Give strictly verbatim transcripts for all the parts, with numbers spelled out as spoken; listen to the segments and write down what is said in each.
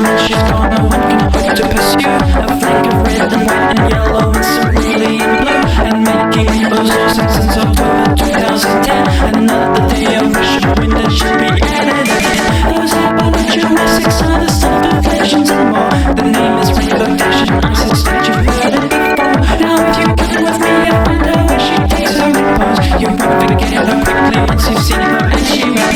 when she's gone, no one can hope to pursue a flank of red and white and yellow and cerulean blue, and making rainbows all since October two thousand ten. Another day of rush of wind and she'll be at it again. Those hypometrics are the soft inflections and more. The name is Rainbow Dash and I suspect you've heard it before. Now if you come with me and find out where she takes her repose, you won't forget her quickly once you've seen her and she will.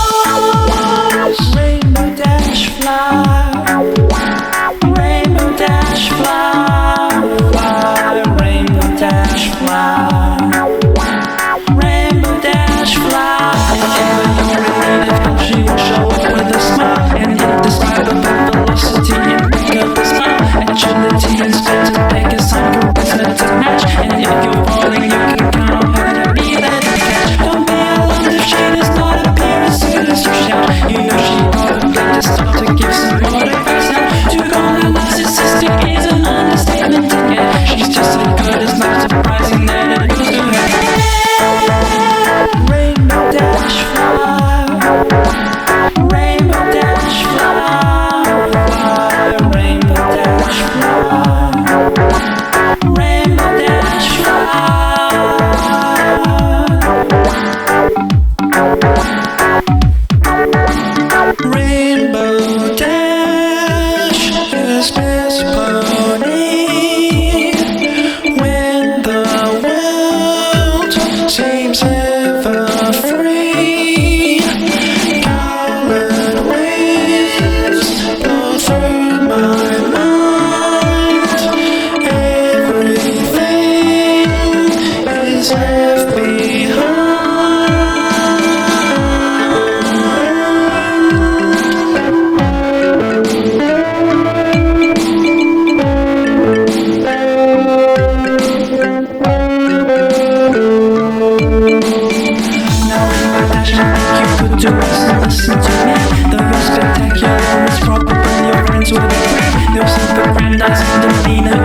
Rainbow Dash fly, Rainbow Dash fly, fly, Rainbow Dash fly, Rainbow Dash fly. Whenever you're in need of help, she will show up with a smile and indescribable velocity and pick up a smile. Agility and speed to make a sign, charisma to match. And if you're falling, you can count on her to be there to catch. Don't be alarmed if she does not appear as soon as you shout. You know she probably just stop to give some autographs out. To call her narcissistic is an understatement, and yet she's just as good as not surprising that it goes to her. Rainbow Dash fly, Rainbow Dash fly, fly, Rainbow Dash fly, Rainbow Dash fly. Rainbow Dash is best pony when the world seems ever free. Colored waves blow through my mind. Everything is left behind. To us and listen to me. Though you're spectacular, it's probably your friends will agree. There's something grandizing demeanor